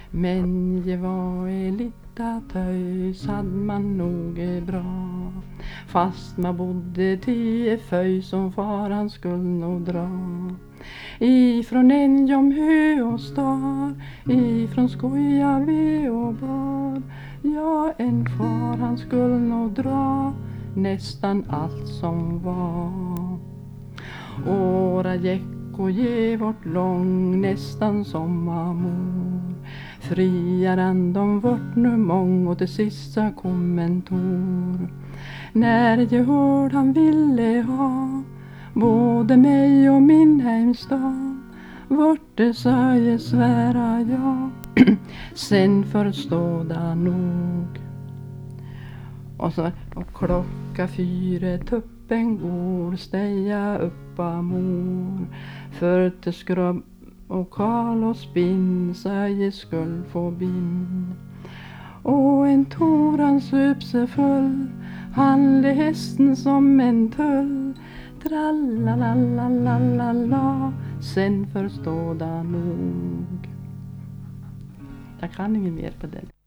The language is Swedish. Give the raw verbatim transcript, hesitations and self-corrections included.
Men det var en lilla töjs hade man nog är bra. Fast man bodde till föj som faran skulle nog dra. Ifrån en hö och star, ifrån skoja ve och bar. Ja, en far han skulle nog dra nästan allt som var. Åra gick och ge vårt lång nästan som amor. Friare än de vart nu mång och till sista kom en tår. När jag hörd han ville ha både mig och min hemstad, vart det sa jag svära ja, sen förstod han nog. Och så och klocka fyra tuppen går steja uppa mor. För till skrubb och kal och spinn så jag skulle få bin. Och en tår han söp sig full, han le hästen som en tull. Tralalalalala, sen förstod han nog. Jag kan inget mer på den.